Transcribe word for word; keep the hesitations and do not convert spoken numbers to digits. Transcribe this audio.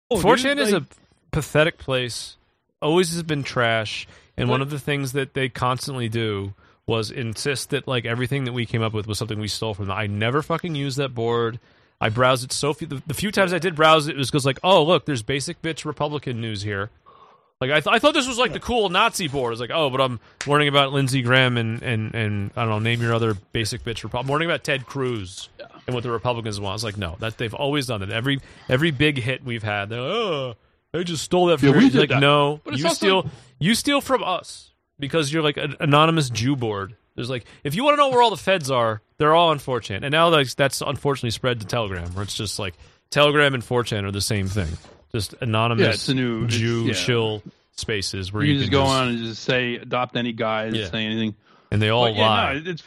four chan is like... a pathetic place. Always has been trash. And what? One of the things that they constantly do was insist that like everything that we came up with was something we stole from them. I never fucking used that board. I browsed it so few. The, the few times I did browse it, it was because like, oh look, there's basic bitch Republican news here. Like I, th- I thought this was like the cool Nazi board. I was like, oh, but I'm learning about Lindsey Graham and and, and I don't know, name your other basic bitch Republican. I'm learning about Ted Cruz yeah. and what the Republicans want. I was like, no, that they've always done it. Every every big hit we've had, they're like, oh, they just stole that from yeah, you. Like, that. no, you also... steal you steal from us because you're like an anonymous Jew board. There's like, if you want to know where all the feds are, they're all on four chan. And now that's, that's unfortunately spread to Telegram, where it's just like Telegram and four chan are the same thing. Just anonymous yeah, it's a new, Jew yeah. chill spaces where you, you can just can go just, on and just say, adopt any guys, yeah. say anything. And they all but, yeah, lie. No, it's